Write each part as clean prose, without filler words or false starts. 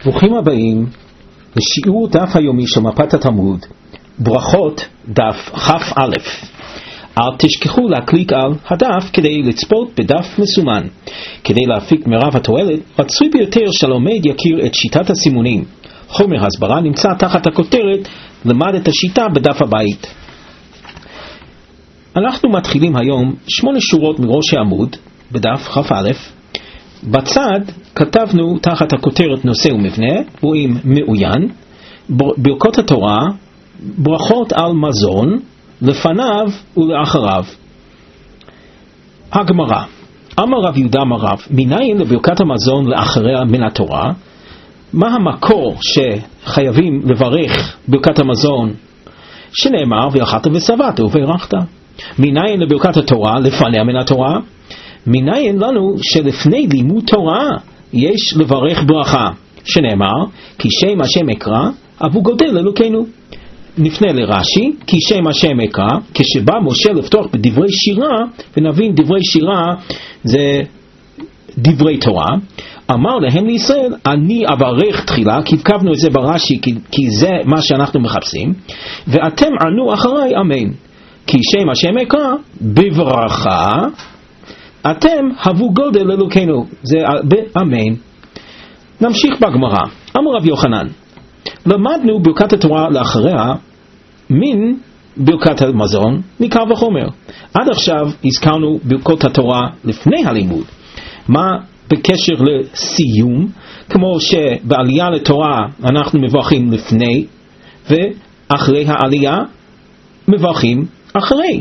ברוכים הבאים לשיעור דף היומי של מפת התלמוד, ברכות דף כ"א. אל תשכחו להקליק על הדף כדי לצפות בדף מסומן. כדי להפיק מרב התועלת, רצוי ביותר שהלומד יכיר את שיטת הסימונים. חומר הסברה נמצא תחת הכותרת למד את השיטה בדף הבית. אנחנו מתחילים היום 8 שורות מראש העמוד בדף כ"א. בצד כתבנו תחת הכותרת נושא ומבנה, רואים מעוין, ברכות התורה, ברכות על מזון, לפניו ולאחריו. הגמרא, אמר רב יהודה אמר רב, מניין לברכת המזון לאחריה מן התורה? מה המקור שחייבים לברך ברכת המזון? שנאמר ואכלת ושבעת וברכת. מניין לברכת התורה לפניה מן התורה? מניין לנו שלפני לימוד תורה יש לברך ברכה, שנאמר כי שם השם אקרא אבו גודל אלוקינו. נפנה לרש"י, כי שם השם אקרא, כשבא משה לפתוח בדברי שירה, ונבין דברי שירה זה דברי תורה, אמר להם לישראל אני אברך תחילה, כי הבקבנו את זה ברש"י כי זה מה שאנחנו מחפשים, ואתם ענו אחריי אמן. כי שם השם אקרא בברכה אתם הבו גודל אלוקינו, זה באמן. נמשיך בגמרא. אמר רב יוחנן, למדנו ברכת התורה לאחריה מן ברכת המזון מקל וחומר. עד עכשיו הזכרנו ברכות התורה לפני הלימוד. מה בקשר לסיום? כמו שבעלייה לתורה אנחנו מברכים לפני, ואחרי העלייה מברכים אחרי.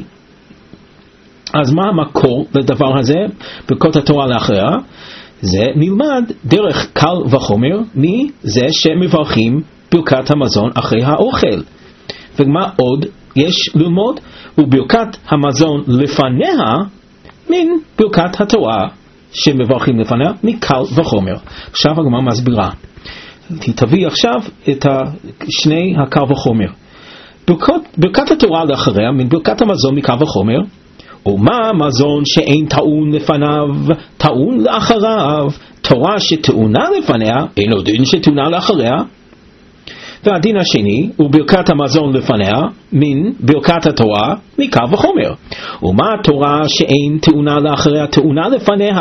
אז מה המקור לדבר הזה? ברכות התורה לאחריה זה נלמד דרך קל וחומר מזה שמברכים ברכת המזון אחרי האוכל. ומה עוד יש ללמוד? וברכת המזון לפניה מן ברכת התורה שמברכים לפניה מקל וחומר. עכשיו הגמרא מסבירה. תביא עכשיו את שני הקל וחומר. ברכת התורה לאחריה מן ברכת המזון מקל וחומר, ומה מזון שאין טעון לפניו טעון לאחריו? תורה שטעונה לפניה אינו דין שטעונה לאחריה. והדין השני הוא ברכת המזון לפניה מן ברכת התורה מקל וחומר. ומה התורה שאין טעונה לאחריה טעונה לפניה?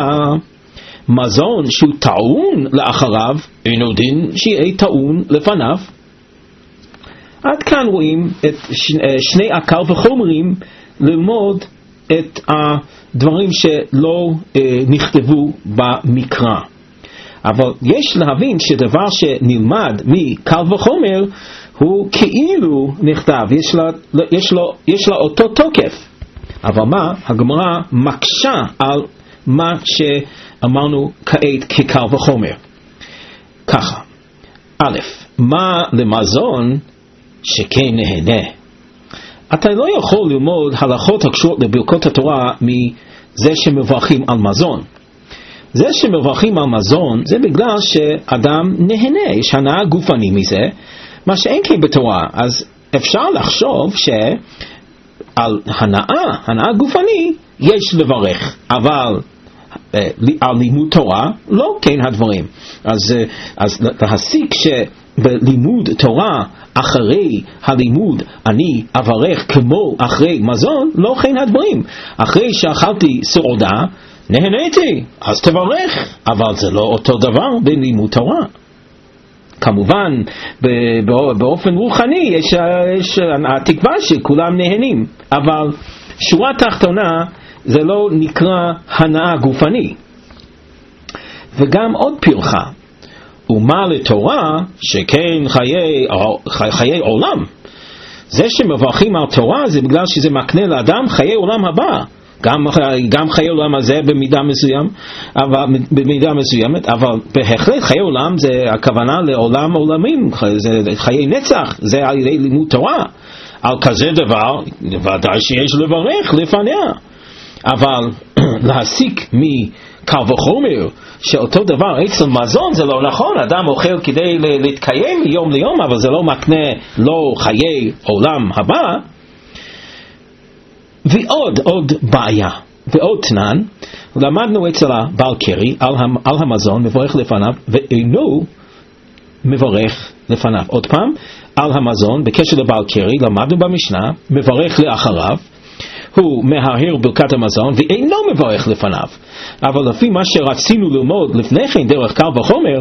מזון שהוא טעון לאחריו אינו דין שיהיה טעון לפניו. עד כאן רואים את שני הקל וחומרים ללמוד את הדברים שלא נכתבו במקרא. אבל יש להבין שדבר שנלמד מקל וחומר הוא כאילו נכתב, יש לה אותו תוקף. אבל מה? הגמרא מקשה על מה שאמרנו כעת כקל וחומר. ככה, א', מה למזון שכן נהנה? אתה לא יכול ללמוד הלכות הקשורות לברכות התורה מזה שמברכים על מזון. זה שמברכים על מזון זה בגלל שאדם נהנה, יש הנאה גופני מזה, מה שאין כן בתורה. אז אפשר לחשוב שעל הנאה גופני יש לברך, אבל על לימוד תורה לא כן הדברים. אז להסיק שבלימוד תורה אחרי הלימוד אני אברך כמו אחרי מזון, לא כן הדברים. אחרי שאכלתי סעודה נהניתי, אז תברך, אבל זה לא אותו דבר בלימוד תורה. כמובן באופן רוחני יש התקווה שכולם נהנים, אבל שורה תחתונה זה לא נקרא הנאה גופני. וגם עוד פרחה, ומה לתורה שכן חיי עולם. זה שמברכים על תורה זה בגלל שזה מקנה לאדם חיי עולם הבא, גם חיי עולם הזה במידה מסוימת, אבל בהחלט חיי עולם זה הכוונה לעולם עולמים, זה חיי נצח, זה על ידי לימוד תורה. על כזה דבר ודאי שיש לברך לפניה. אבל להסיק מקל וחומר שאותו דבר אצל מזון זה לא נכון. אדם אוכל כדי להתקיים מיום ליום, אבל זה לא מקנה לו חיי עולם הבא. ועוד בעיה ועוד תנן, למדנו אצל הבעל קרי על המזון מברך לפניו ואינו מברך לפניו. עוד פעם, על המזון, בקשר לבעל קרי, למדנו במשנה, מברך לאחריו, הוא מהרהר ברכת המזון ואינו מברך לפניו. אבל לפי מה שרצינו ללמוד לפני כן דרך קל וחומר,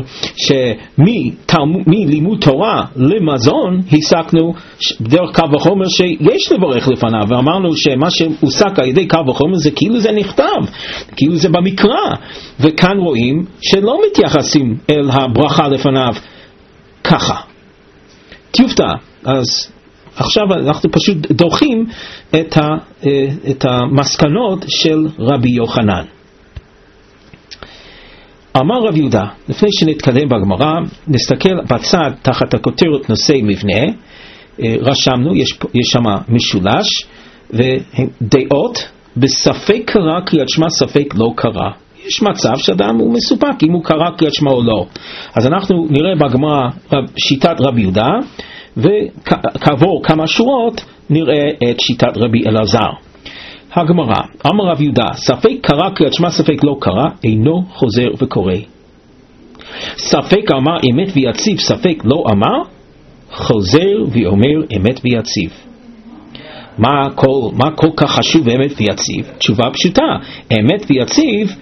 שמלימוד תורה למזון הסקנו דרך קל וחומר שיש לברך לפניו, ואמרנו שמה שהוסק על ידי קל וחומר זה כאילו זה נכתב, כאילו זה במקרא, וכאן רואים שלא מתייחסים אל הברכה לפניו ככה. תיופתא, אז עכשיו אנחנו פשוט דוחים את המסקנות של רבי יוחנן. אמר רב יהודה, לפני שנתקדם בגמרא, נסתכל בצד תחת הכותרת נושא מבנה, רשמנו, יש שם משולש, ודעות, בספק קרא קריאת שמע, ספק לא קרא. יש מצב שאדם הוא מסופק אם הוא קרא קריאת שמע או לא. אז אנחנו נראה בגמרא שיטת רבי יהודה, וכעבור כמה שורות נראה את שיטת רבי אלעזר. הגמרא, אמר רב יהודה, ספק קרא קריאת שמע, ספק לא קרא, אינו חוזר וקורא. ספק אמר אמת ויציב, ספק לא אמר, חוזר ואומר אמת ויציב. מה כל כך חשוב אמת ויציב? תשובה פשוטה, אמת ויציב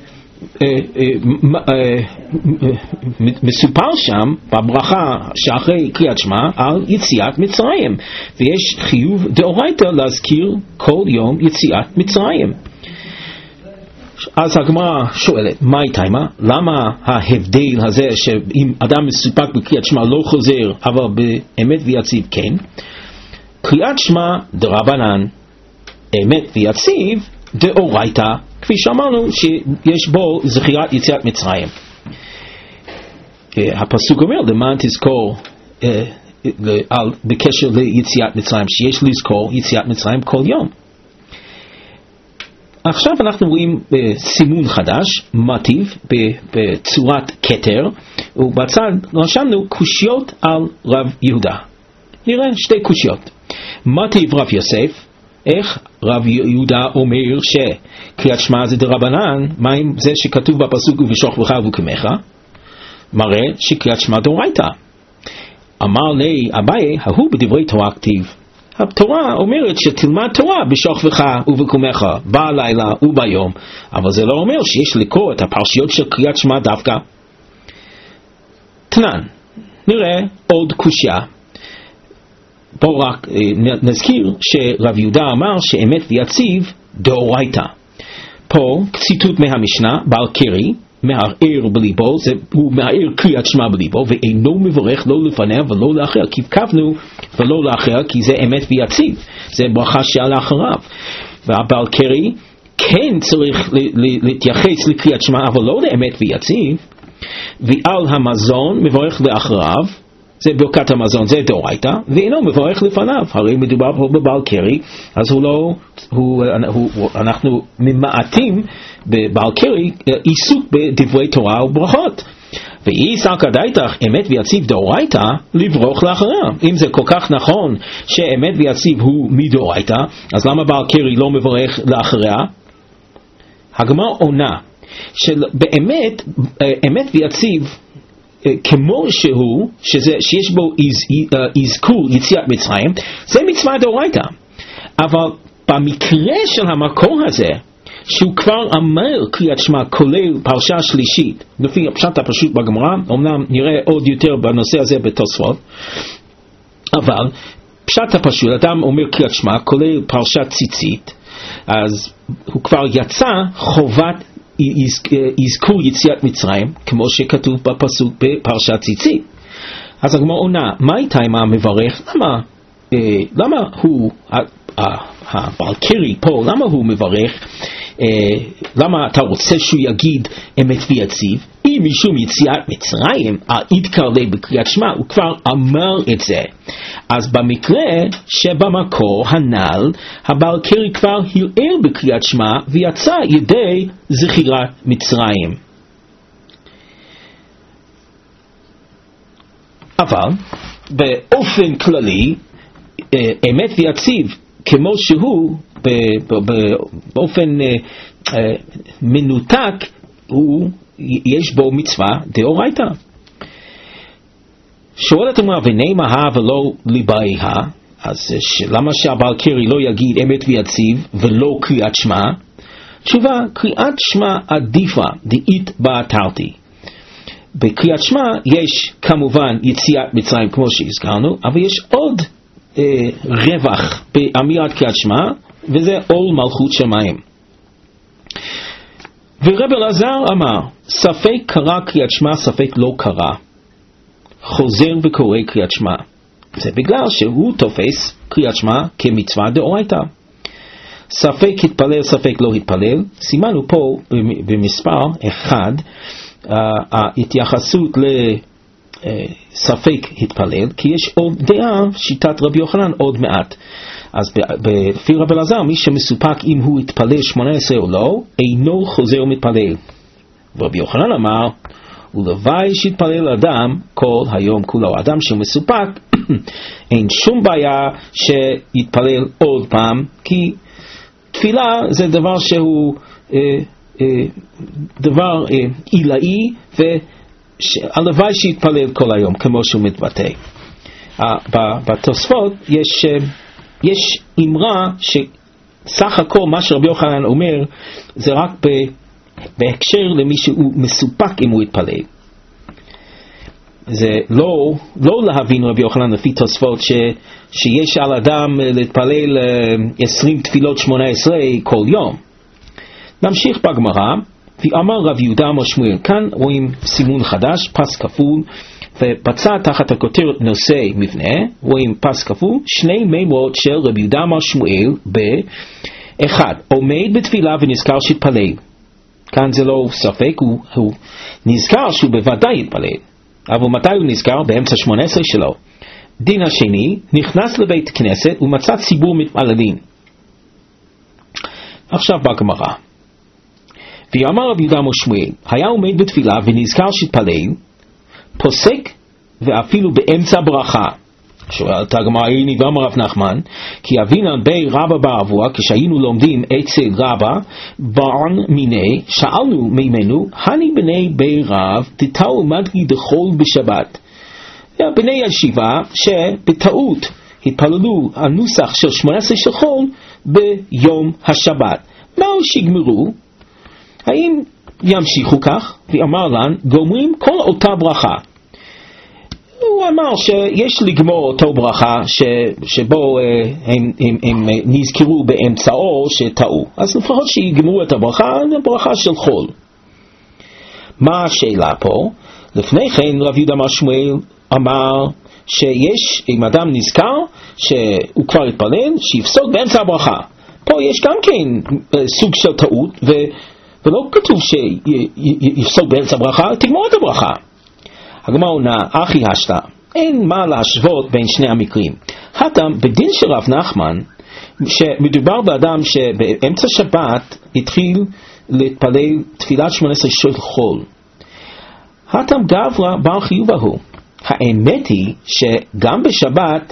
מסופר שם בברכה שאחרי קריאת שמע על יציאת מצרים, ויש חיוב דאורייתא להזכיר כל יום יציאת מצרים. אז הגמרא שואלת, מה איתמה? למה ההבדל הזה שאם אדם מסופק בקריאת שמע לא חוזר אבל באמת ויציב כן? קריאת שמע דרבנן, אמת ויציב דאורייתא, כפי שאמרנו שיש בו זכירת יציאת מצרים. הפסוק אומר, למען תזכור בקשר ליציאת מצרים, שיש לזכור יציאת מצרים כל יום. עכשיו אנחנו רואים סימון חדש, מטיב בצורת כתר, ובצד רשמנו קושיות על רב יהודה. נראה שתי קושיות. מטיב רב יוסף, איך רב יהודה אומר שקריאת שמע זה דרבנן, מה עם זה שכתוב בפסוק ובשוכבך ובקמך? מראה שקריאת שמע דאורייתא. אמר לי אביי, ההוא בדברי תורה כתיב. התורה אומרת שתלמד תורה בשוכבך ובקמך, בלילה וביום, אבל זה לא אומר שיש לקרוא את הפרשיות של קריאת שמע דווקא. תנן, נראה עוד קושיה. בואו רק נזכיר שרב יהודה אמר שאמת ויציב דאורייתא. פה ציטוט מהמשנה, בעל קרי מערער בליבו, הוא מערער קריאת שמע בליבו ואינו מברך לא לפניה ולא לאחריה, כי קבנו ולא לאחריה כי זה אמת ויציב, זה ברכה שעל אחריו. והבעל קרי כן צריך להתייחס לקריאת שמע אבל לא לאמת ויציב, ועל המזון מברך לאחריו, זה ברכת המזון, זה דאורייתא, ואינו מברך לפניו. הרי מדובר פה בבעל קרי, אז אנחנו ממעטים בבעל קרי עיסוק בדברי תורה וברכות. ואי סלקא דייתך אמת ויציב דאורייתא לברוך לאחריה. אם זה כל כך נכון שאמת ויציב הוא מדאורייתא, אז למה בעל קרי לא מברך לאחריה? הגמרא עונה שבאמת אמת ויציב כמו שהוא, שיש בו אזכור יציאת מצרים, זה מצווה דאורייתא. אבל במקרה של המקור הזה, שהוא כבר אמר קריאת שמע כולל פרשה שלישית, לפי הפשט הפשוט בגמרא, אמנם נראה עוד יותר בנושא הזה בתוספות, אבל פשט הפשוט, אדם אומר קריאת שמע כולל פרשת ציצית, אז הוא כבר יצא חובת יזכור יציאת מצרים, כמו שכתוב בפסוק בפרשת ציצית. אז הגמרא עונה, מה איתה עם המברך? למה הוא, הבעל קרי פה, למה הוא מברך? למה אתה רוצה שהוא יגיד אמת ויציב? אם משום יציאת מצרים, התקרא בקריאת שמע, הוא כבר אמר את זה. אז במקרה שבמקור הנ"ל, הבעל קרי כבר הרהר בקריאת שמע ויצא ידי זכירת מצרים. אבל באופן כללי, אמת ויציב כמו שהוא, באופן מנותק, יש בו מצווה דאורייתא. שואלת אמרה, ונאמרה ולא ליבאיה, אז למה שהבעל קרי לא יגיד אמת ויציב ולא קריאת שמע? תשובה, קריאת שמע עדיפה דאית באתרתי. בקריאת שמע יש כמובן יציאת מצרים כמו שהזכרנו, אבל יש עוד רווח באמירת קריאת שמע, וזה עול מלכות שמיים. ורב אלעזר אמר, ספק קרא קריאת שמע, ספק לא קרא, חוזר וקורא קריאת שמע. זה בגלל שהוא תופס קריאת שמע כמצווה דאורייתא. ספק התפלל, ספק לא התפלל, סימנו פה במספר 1 ההתייחסות לספק התפלל, כי יש עוד דעה, שיטת רבי יוחנן עוד מעט. אז לפי רב אלעזר, מי שמסופק אם הוא התפלל 18 או לא, אינו חוזר ומתפלל. ורבי יוחנן אמר, ולוואי שיתפלל אדם כל היום כולו. אדם שמסופק, אין שום בעיה שיתפלל עוד פעם, כי תפילה זה דבר שהוא דבר עילאי, והלוואי שיתפלל כל היום כמו שהוא מתבטא. בתוספות יש אמרה שסך הכל מה שרבי יוחנן אומר זה רק בהקשר למי שהוא מסופק אם הוא יתפלל. זה לא להבין רבי יוחנן לפי תוספות שיש על אדם להתפלל 20 תפילות 18 כל יום. נמשיך בגמרא, ואמר רב יהודה אמר שמואל, כאן רואים סימון חדש, פס כפול, ובצד תחת הכותרת נושא מבנה, רואים פס כפול, שני מימות של רב יהודה אמר שמואל, אחד, עומד בתפילה ונזכר שהתפלל. כאן זה לא ספק, הוא נזכר שהוא בוודאי התפלל. אבל מתי הוא נזכר? באמצע 18 שלו. דין השני, נכנס לבית כנסת ומצא ציבור מתפללים. עכשיו בגמרא. ויאמר רבי יהודה אמר שמואל, היה עומד בתפילה ונזכר שהתפלל, פוסק ואפילו באמצע ברכה. שואלת הגמרא, הנה ואמר רב נחמן, כי אבינן בי רבא בר אבוה, כשהיינו לומדים אצל רבא ברן מיני, שאלנו ממנו, הני בני בי רב תטעו מדגי דחול בשבת. בני הישיבה שבטעות התפללו הנוסח של 18 של חול ביום השבת. מהו שיגמרו? האם ימשיכו כך? ואמר לן, גומרים כל אותה ברכה. הוא אמר שיש לגמור אותו ברכה שבו הם נזכרו באמצעו שטעו. אז לפחות שיגמרו את הברכה, ברכה של חול. מה השאלה פה? לפני כן רב יהודה אמר שמואל אמר שיש, אם אדם נזכר שהוא כבר התפלל, שיפסוק באמצע הברכה. פה יש גם כן סוג של טעות, ולא כתוב שיפסוק באמצע הברכה, תגמור את הברכה. הגמרא עונה, אחי השתא, אין מה להשוות בין שני המקרים. הטעם, בדין של רב נחמן, שמדובר באדם שבאמצע שבת התחיל להתפלל תפילת 18 של חול. הטעם גברא בר חיובה הוא. האמת היא שגם בשבת,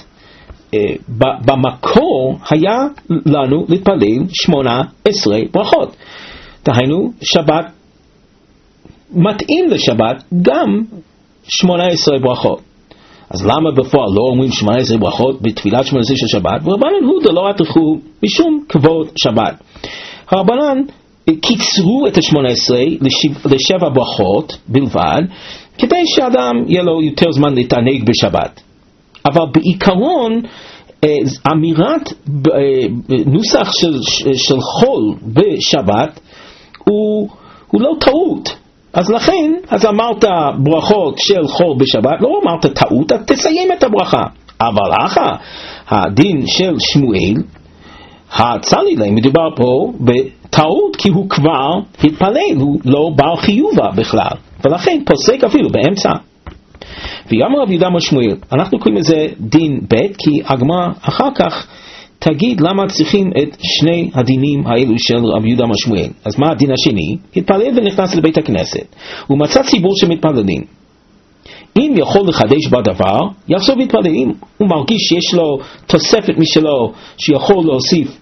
במקור היה לנו להתפלל 18 ברכות. דהיינו, שבת מתאים לשבת גם 18 ברכות. אז למה בפועל לא אומרים 18 ברכות בתפילת 18 של שבת? ורבנן הודה לא רתחו משום כבוד שבת. הרבנן קיצרו את ה-18 ל7 ברכות בלבד, כדי שאדם יהיה לו יותר זמן להתענג בשבת. אבל בעיקרון, אמירת נוסח של חול בשבת הוא לא טעות. אז לכן, אז אמרת ברכות של חול בשבת, לא אמרת טעות, אז תסיים את הברכה. אבל אחר, הדין של שמואל, הצלי להם, מדובר פה בטעות, כי הוא כבר התפלל, הוא לא בר חיובה בכלל, ולכן פוסק אפילו באמצע. ויאמר רב יהודה אמר שמואל, אנחנו קוראים לזה דין ב', כי הגמרא אחר כך תגיד למה צריכים את שני הדינים האלו של רב יהודה אמר שמואל. אז מה הדין השני? התפלל ונכנס לבית הכנסת, הוא מצא ציבור שמתפללים. אם יכול לחדש בדבר, יחזור להתפלל. אם הוא מרגיש שיש לו תוספת משלו שיכול להוסיף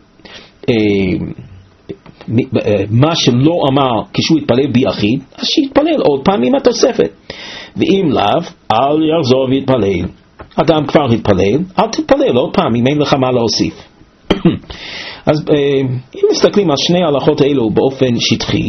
מה שלא אמר כשהוא התפלל ביחיד, אז שיתפלל עוד פעם עם התוספת. ואם לאו, אל יחזור ויתפלל. אדם כבר התפלל, אל תתפלל עוד פעם אם אין לך מה להוסיף. אז אם מסתכלים על שני ההלכות האלו באופן שטחי,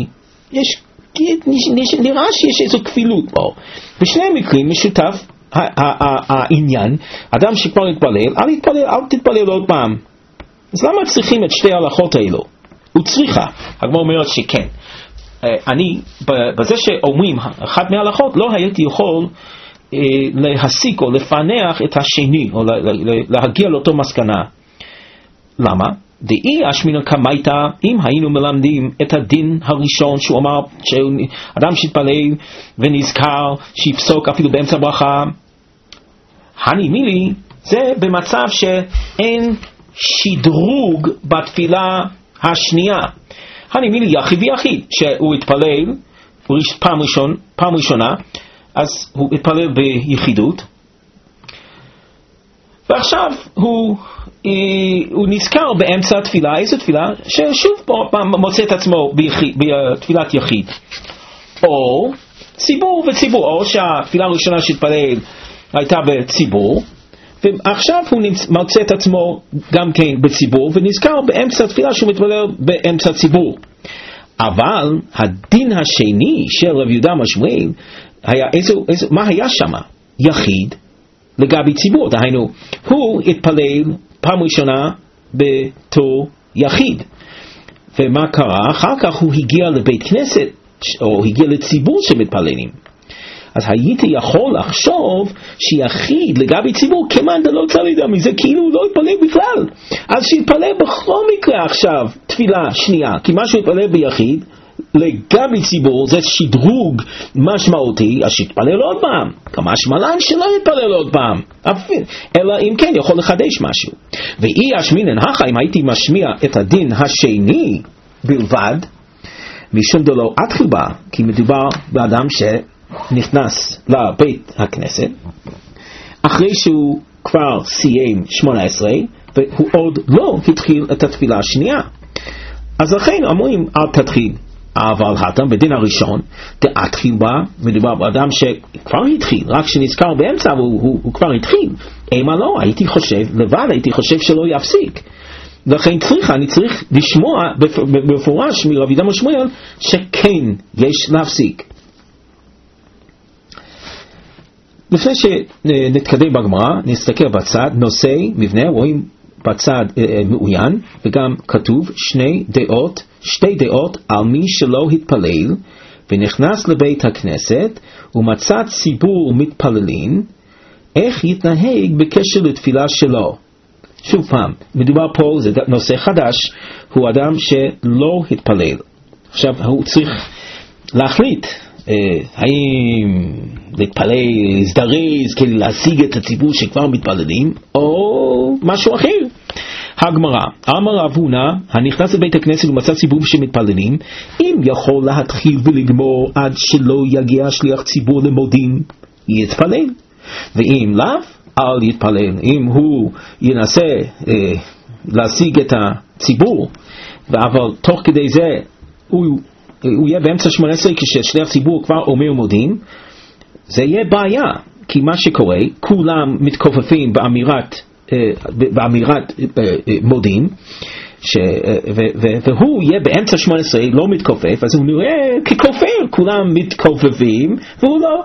נראה שיש איזו כפילות פה. בשני המקרים משותף העניין, אדם שכבר התפלל, אל תתפלל עוד פעם. אז למה צריכים את שתי ההלכות האלו? הוא צריכה. הגמרא אומרת שכן. אני, בזה שאומרים אחת מההלכות, לא הייתי יכול להסיק או לפענח את השני, או להגיע לאותו מסקנה. למה? דאי אשמינא קמייתא, אם היינו מלמדים את הדין הראשון שהוא אמר שאדם שהתפלל ונזכר שיפסוק אפילו באמצע ברכה, הני מילי, זה במצב שאין שדרוג בתפילה השנייה. הני מילי יחיד ויחיד, שהוא התפלל פעם ראשונה, אז הוא התפלל ביחידות, ועכשיו הוא נזכר באמצע התפילה. איזו תפילה? ששוב מוצא את עצמו בתפילת יחיד, או ציבור וציבור, או שהתפילה הראשונה שהתפלל הייתה בציבור, ועכשיו הוא מוצא את עצמו גם כן בציבור, ונזכר באמצע התפילה שהוא מתפלל באמצע ציבור. אבל הדין השני של רב יהודה משמואל, מה היה שם? יחיד לגבי ציבור, דהיינו הוא התפלל פעם ראשונה בתור יחיד, ומה קרה? אחר כך הוא הגיע לבית כנסת או הגיע לציבור שמתפללים. אז הייתי יכול לחשוב שיחיד לגבי ציבור כמעט לא צריך מזה, כאילו לא התפלל בכלל, אז שיתפלל בכל מקרה עכשיו תפילה שנייה, כי מה שהוא התפלל ביחיד לגבי ציבור זה שדרוג משמעותי, אז שיתפלל עוד פעם, כמה שמלן שלא יתפלל עוד פעם, אלא אם כן יכול לחדש משהו. ואי אשמינן הכה, אם הייתי משמיע את הדין השני בלבד, משום דלא אתחיל בה, כי מדובר באדם שנכנס לבית הכנסת אחרי שהוא כבר סיים 18 והוא עוד לא התחיל את התפילה השנייה, אז לכן אומרים אל תתחיל. אבל התם בדין הראשון תתחיל בה, מדובר באדם שכבר התחיל, רק שנזכר באמצע הוא כבר התחיל. אימה לא, הייתי חושב שלא יפסיק. לכן אני צריך לשמוע בפורש מרב יהודה משמואל שכן יש להפסיק. לפני שנתקדם בגמרא, נסתכל בצד, נושא מבנה, רואים בצד מעוין, וגם כתוב שתי דעות על מי שלא התפלל ונכנס לבית הכנסת ומצא ציבור מתפללים, איך יתנהג בקשר לתפילה שלו. שוב פעם, מדובר פה, זה נושא חדש, הוא אדם שלא התפלל. עכשיו הוא צריך להחליט האם להתפלל, להזדרז כדי להשיג את הציבור שכבר מתפללים, או משהו אחר. הגמרא, אמר רב הונא, הנכנס לבית הכנסת ומצא ציבור שמתפללים, אם יכול להתחיל ולגמור עד שלא יגיע שליח ציבור למודים, יתפלל. ואם לאו, אל יתפלל. אם הוא ינסה להשיג את הציבור, אבל תוך כדי זה הוא יהיה באמצע 18 כששליח ציבור כבר אומר מודים, זה יהיה בעיה, כי מה שקורה, כולם מתכופפים באמירת מודים, והוא יהיה באמצע 18 לא מתכופף, אז הוא נראה ככופר, כולם מתכופפים והוא לא.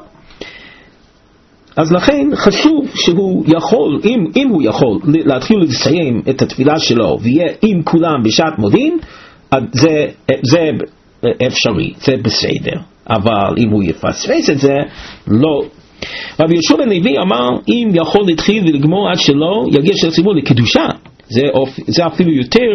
אז לכן חשוב שהוא יכול, אם הוא יכול להתחיל לסיים את התפילה שלו ויהיה עם כולם בשעת מודים, זה אפשרי, זה בסדר. אבל אם הוא יפספס את זה, לא. רבי יהושע בן לוי אמר, אם יכול להתחיל ולגמור עד שלא יגיע של הציבור לקדושה, זה אפילו יותר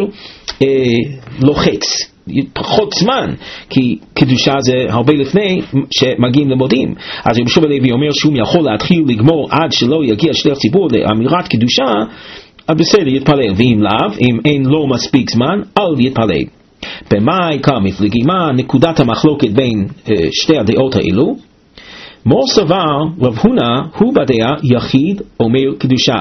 לוחץ, פחות זמן, כי קדושה זה הרבה לפני שמגיעים למודים. אז רבי יהושע בן לוי אומר שהוא יכול להתחיל לגמור עד שלא יגיע שליח ציבור לאמירת קדושה, אז בסדר, יתפלל. ואם לאו, אם אין לו מספיק זמן, אל יתפלל. במה העיקר מפלגים? מה נקודת המחלוקת בין שתי הדעות האלו? מור סבר רב הונא הוא בדעה יחיד אומר קדושה.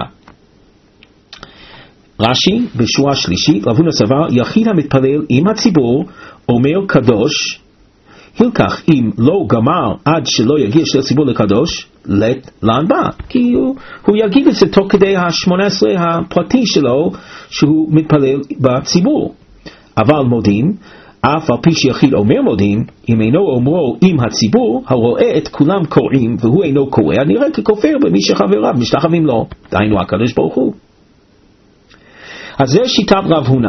רש"י בשורה שלישית, רב הונא סבר יחיד המתפלל עם הציבור אומר קדוש הלקח אם לא גמר עד שלא יגיע של ציבור לקדוש, לת להנבא, כי הוא יגיד את זה תוך כדי ה-18 הפרטי שלו שהוא מתפלל בציבור. אבל מודים, אף על פי שיחיד אומר מודים, אם אינו אומרו עם הציבור, הרואה את כולם קוראים והוא אינו קורא, נראה ככופר במי שחבריו משתחווים לו, דהיינו הקדוש ברוך הוא. אז זה שיטת רב הונא,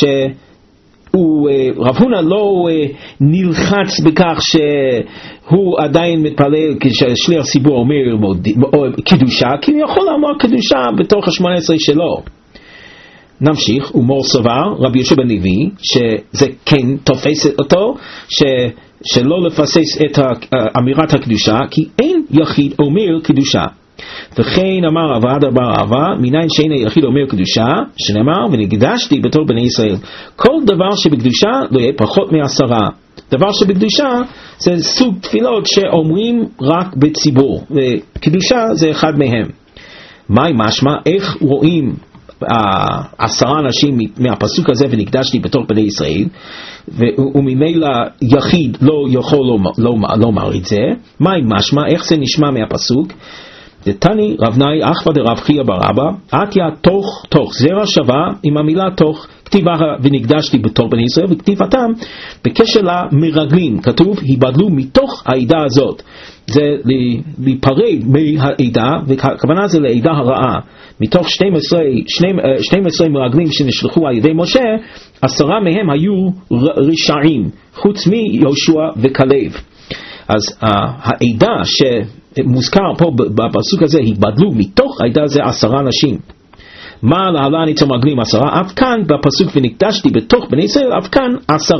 רב הונא לא נלחץ בכך שהוא עדיין מתפלל כששליח ציבור אומר קדושה, כי הוא יכול לומר קדושה בתוך ה-18 שלו. נמשיך, ומור סבר רבי יהושע בן לוי שזה כן תופס אותו, שלא לפסס את אמירת הקדושה, כי אין יחיד אומר קדושה. וכן אמר אבד בר אבא, מניין שאין היחיד אומר קדושה, שנאמר ונקדשתי בתור בני ישראל. כל דבר שבקדושה לא יהיה פחות מ10. דבר שבקדושה זה סוג תפילות שאומרים רק בציבור, וקדושה זה אחד מהם. מה משמע? איך רואים 10 אנשים מהפסוק הזה ונקדשתי בתור בני ישראל, וממילא יחיד לא יכול לומר את זה? מה משמע? איך זה נשמע מהפסוק? דתני רבנאי אחווה דרב חייא בר אבא, עטיה תוך זרע שווה עם המילה תוך, כתיבה ונקדשתי בתור בני ישראל, וכתיבתם בקשר למרגלים, כתוב היבדלו מתוך העדה הזאת, זה להיפרד מהעדה, וכוונה זה לעדה הרעה. מתוך 12 מרגלים שנשלחו על ידי משה, 10 מהם היו רשעים, חוץ מיהושע וכלב. אז העדה שמוזכר פה בפסוק הזה, היבדלו מתוך העדה, זה 10 אנשים. מה להלן אצל מרגלים 10? אף כאן בפסוק ונקדשתי בתוך בני ישראל, אף כאן 10.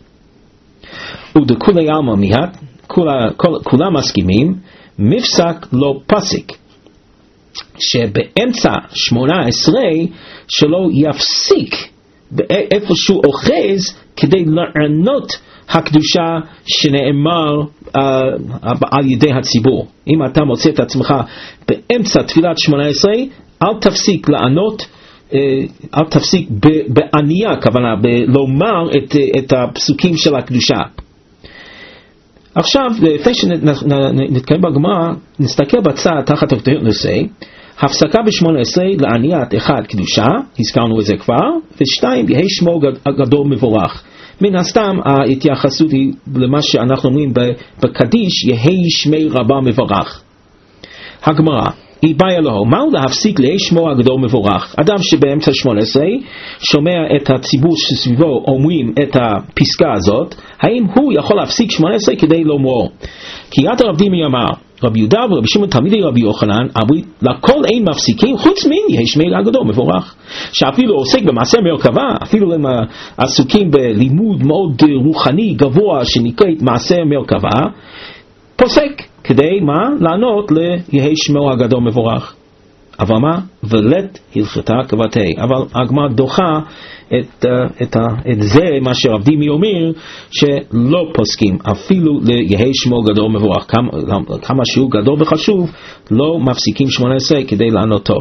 ודכולי עלמא מיהת, כולם מסכימים, מפסק לא פסק, שבאמצע 18 שלא יפסיק איפה שהוא אוחז כדי לענות הקדושה שנאמר על ידי הציבור. אם אתה מוצא את עצמך באמצע תפילת 18, אל תפסיק לענות, אל תפסיק בענייה, כוונה בלומר את הפסוקים של הקדושה. עכשיו, לפני שנתקיים בגמרא, נסתכל בצד תחת הכותרת נושא, הפסקה ב-18 לעניית 1 קדושה, הזכרנו את זה כבר, ו2 יהי שמו גדול מבורך. מן הסתם ההתייחסות היא למה שאנחנו אומרים בקדיש, יהי שמי רבה מבורך. הגמרא, היא באה לו, מהו להפסיק ליהי שמו הגדול מבורך? אדם שבאמצע 18 שומע את הציבור שסביבו אומרים את הפסקה הזאת, האם הוא יכול להפסיק 18 כדי לומר? כי יד רב דימי אמר, רבי יהודה ורבי שמעון תלמידי רבי יוחנן אמרו, לכל אין מפסיקים חוץ מן יהי שמי הגדול מבורך, שאפילו עוסק במעשה מרכבה, אפילו הם עסוקים בלימוד מאוד רוחני גבוה שנקרא מעשה מרכבה, פוסק כדי מה? לענות ליהי שמו הגדול מבורך. אבל מה? ולת הלכתה כבתי. אבל הגמרא דוחה את זה, מה שרב דימי אומר, שלא פוסקים אפילו ליהי שמו גדול מבורך. כמה שהוא גדול וחשוב, לא מפסיקים 18 כדי לענותו.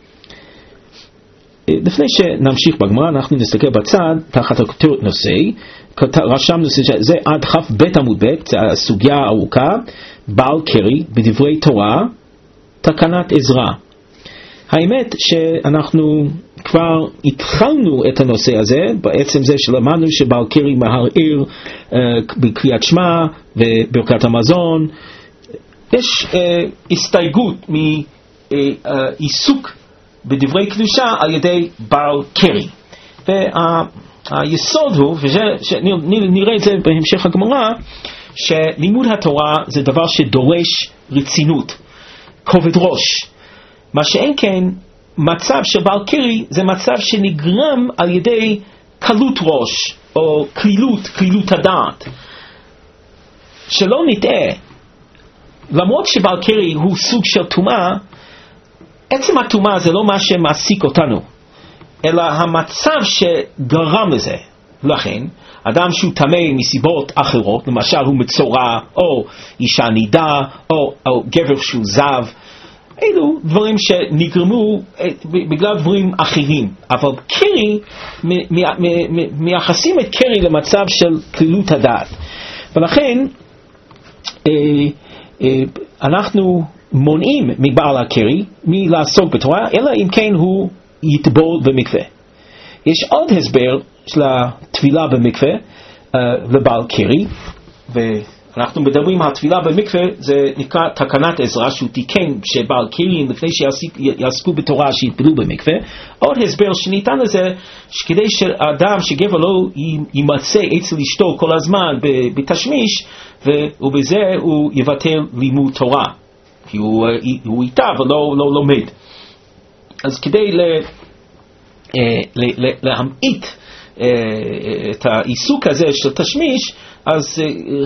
לפני שנמשיך בגמרא, אנחנו נסתכל בצד תחת הכותרת נושא, רשמנו שזה עד כף בית עמוד בית, זה הסוגיה הארוכה, בעל קרי בדברי תורה, תקנת עזרא. האמת שאנחנו כבר התחלנו את הנושא הזה, בעצם זה שלמדנו שבעל קרי מהרעיר בקריאת שמע וברכת המזון. יש הסתייגות מעיסוק בדברי קדושה על ידי בעל קרי. והיסוד הוא, ונראה את זה בהמשך הגמרא, שלימוד התורה זה דבר שדורש רצינות, כובד ראש. מה שאין כן, מצב של בעל קרי זה מצב שנגרם על ידי קלות ראש, או כלילות הדעת. שלא נטעה, למרות שבעל קרי הוא סוג של טומאה, עצם הטומאה זה לא מה שמעסיק אותנו, אלא המצב שגרם לזה. לכן, אדם שהוא טמא מסיבות אחרות, למשל הוא מצורע, או אישה נידה, או גבר שהוא זב, אלו דברים שנגרמו בגלל דברים אחרים. אבל קרי, מייחסים את קרי למצב של כלילות הדעת. ולכן אנחנו מונעים מבעל הקרי מלעסוק בתורה, אלא אם כן הוא יטבול במקווה. יש עוד הסבר של הטבילה במקווה לבעל קרי, ואנחנו מדברים על טבילה במקווה, זה נקרא תקנת עזרא, שהוא תיקן שבעל קרי לפני שיעסקו בתורה שיטבלו במקווה. עוד הסבר שניתן לזה, שכדי שאדם שגבר לא יימצא אצל אשתו כל הזמן בתשמיש, ובזה הוא יבטל לימוד תורה, כי הוא איתה ולא לומד. אז כדי להמעיט את העיסוק הזה של תשמיש, אז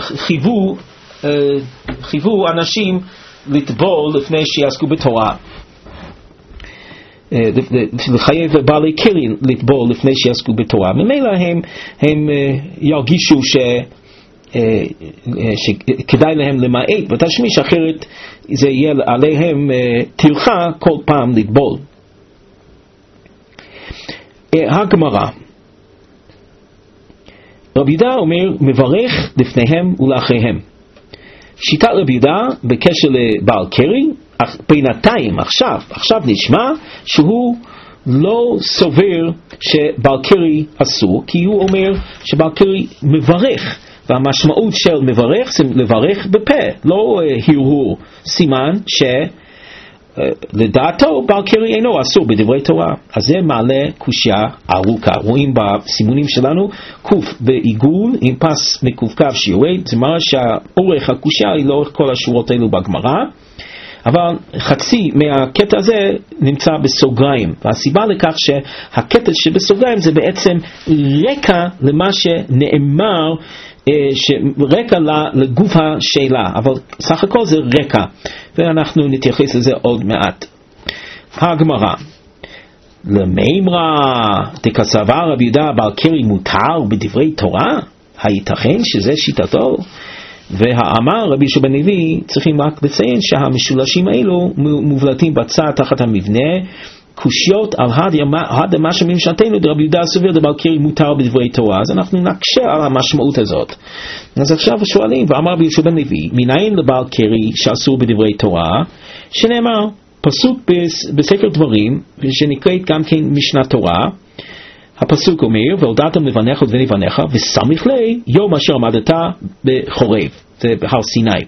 חייבו אנשים לטבול לפני שיעסקו בתורה, לחייב בעלי קרי לטבול לפני שיעסקו בתורה. ממילא הם ירגישו שכדאי להם למעט בתשמיש, אחרת זה יהיה עליהם טרחה כל פעם לטבול. הגמרא, רבי יהודה אומר מברך לפניהם ולאחריהם. שיטת רבי יהודה בקשר לבעל קרי, בינתיים עכשיו נשמע שהוא לא סובר שבעל קרי אסור, כי הוא אומר שבעל קרי מברך, והמשמעות של מברך זה לברך בפה, לא הרהור, סימן שלדעתו בעל קרי אינו אסור בדברי תורה. אז זה מעלה קושיה ארוכה. רואים בסימונים שלנו קוף בעיגול עם פס מקווקו שיורד, זה מראה שהאורך הקושיה היא לאורך כל השורות האלו בגמרא, אבל חצי מהקטע הזה נמצא בסוגריים, והסיבה לכך שהקטע שבסוגריים זה בעצם רקע למה שנאמר, רקע לגוף השאלה, אבל סך הכל זה רקע, ואנחנו נתייחס לזה עוד מעט. הגמרא, למאמרה דקסבר רבי יהודה בעל קרי מותר בדברי תורה, הייתכן שזה שיטתו? והאמר רבי יהושע בן לוי, צריכים רק לציין שהמשולשים האלו מובלטים בצד תחת המבנה קושיות על הדמה שממשלתנו דרבי יהודה סובר דבעל קרי מותר בדברי תורה. אז אנחנו נקשה על המשמעות הזאת. אז עכשיו שואלים, ואמר רבי יהושע בן לוי, מניין לבעל קרי שאסור בדברי תורה? שנאמר פסוק בספר דברים שנקראת גם כן משנת תורה. הפסוק אומר, והודעתם לבניך ולבניך וסמיך לי יום אשר עמדת בחורב, זה בהר סיני.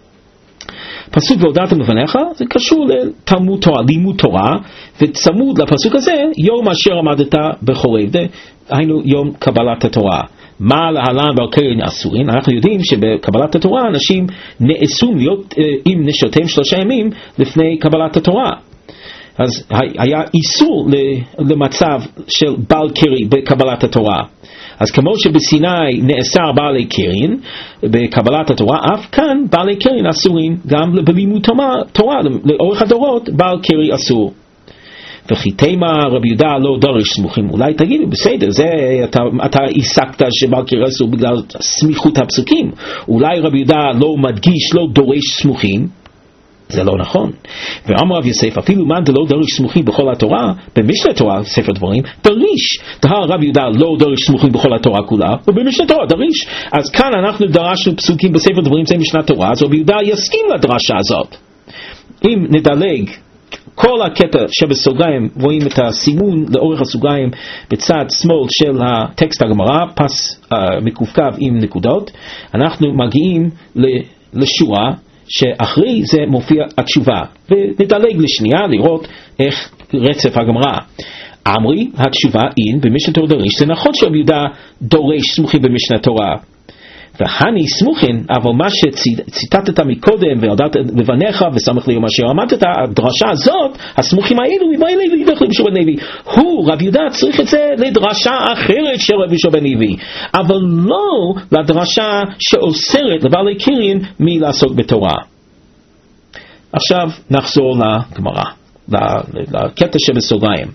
פסוק והודעתם לבניך זה קשור לתלמוד תורה, לימוד תורה, וצמוד לפסוק הזה יום אשר עמדת בחורב, היינו יום קבלת התורה. מה להלן ועל קרי אסורים? אנחנו יודעים שבקבלת התורה אנשים נאסו להיות עם נשותיהם 3 ימים לפני קבלת התורה. אז היה איסור למצב של בעל קרי בקבלת התורה. אז כמו שבסיני נאסר בעלי קרין בקבלת התורה, אף כאן בעלי קרין אסורים גם בלימוד תורה. לאורך הדורות בעל קרי אסור. וכי תימה רבי יהודה לא דורש סמוכים. אולי תגידו, בסדר, זה אתה עסקת שבעל קרי אסור בגלל סמיכות הפסוקים. אולי רבי יהודה לא מדגיש, לא דורש סמוכים. זה לא נכון. ואמר רב יוסף, אפילו מאן דלא דורש סמוכים בכל התורה, במשנה תורה ספר דברים דריש. רב יהודה לא דורש סמוכים בכל התורה כולה, ובמשנה תורה דריש. אז כאן אנחנו דרשנו פסוקים בספר דברים זה משנה תורה, אז רב יהודה יסכים לדרשה הזאת. אם נדלג כל הקטע שבסוגריים, רואים את הסימון לאורך הסוגריים בצד שמאל של הטקסט הגמרא, פס מקווקו עם נקודות, אנחנו מגיעים לשורה שאחרי זה מופיע התשובה, ונדלג לשנייה לראות איך רצף הגמרא. אמרי, התשובה אין במשנה תורה דריש, זה נכון שרבי יהודה דורש סמוכים במשנה תורה, והני סמוכין, אבל מה שציטטת מקודם, והודעת לבניך וסמך ליום אשר עמדת, הדרשה הזאת, הסמוכים האלו, מבואי לוי, ידוך רבי יהושע בן לוי. הוא, רבי יהודה, צריך את זה לדרשה אחרת של רבי יהושע בן לוי, אבל לא לדרשה שאוסרת לבעלי קרין מלעסוק בתורה. עכשיו נחזור לגמרא, לקטע שבסוגריים.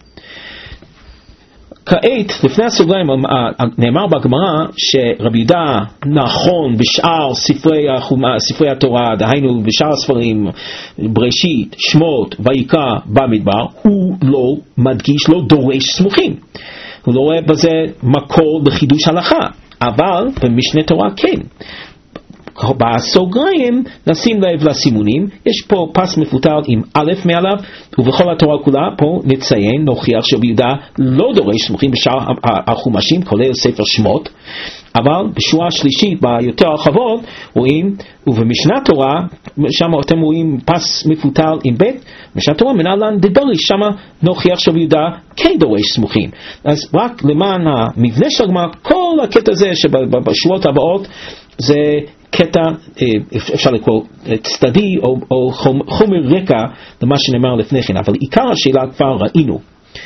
כעת, לפני הסוגריים, נאמר בגמרא שרבי יהודה נכון בשאר ספרי התורה, דהיינו בשאר הספרים, בראשית, שמות, ויקרא, במדבר, הוא לא מדגיש, לא דורש סמוכים. הוא לא רואה בזה מקור בחידוש הלכה, אבל במשנה תורה כן. בסוגריים נשים לב לסימונים, יש פה פס מפותל עם א' מעליו, ובכל התורה כולה פה נציין, נוכיח שרבי יהודה לא דורש סמוכים בשאר החומשים, כולל ספר שמות, אבל בשורה השלישית, ביותר הרחבות, רואים, ובמשנת תורה, שם אתם רואים פס מפותל עם ב', משנת תורה מנהלן דדריש, שם נוכיח שרבי יהודה כן דורש סמוכים. אז רק למען המבנה של הגמרא, כל הקטע הזה שבשורות הבאות, זה קטע, אפשר לקרוא צדדי או חומר רקע למה שנאמר לפני כן, אבל עיקר השאלה כבר ראינו.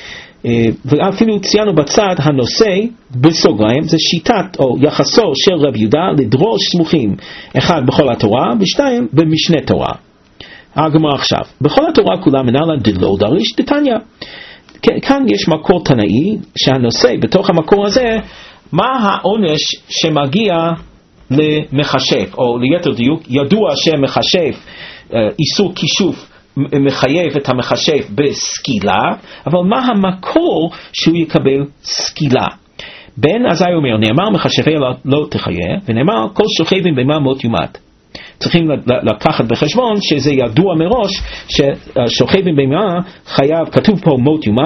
ואפילו ציינו בצד הנושא בסוגריים, זה שיטת או יחסו של רב יהודה לדרוש סמוכים, אחד בכל התורה ושתיים במשנה תורה. הגמרא עכשיו, בכל התורה כולה מנהלן דלא דריש דתניא. כאן יש מקור תנאי שהנושא בתוך המקור הזה, מה העונש שמגיע למחשב, או ליתר דיוק, ידוע שמחשב, איסור כישוף מחייב את המחשב בסקילה, אבל מה המקור שהוא יקבל סקילה? בן עזאי אומר, נאמר מחשבי לא תחיה, ונאמר כל שוכבים במה מות יומת. צריכים לקחת בחשבון שזה ידוע מראש ששוכבים במה חייב, כתוב פה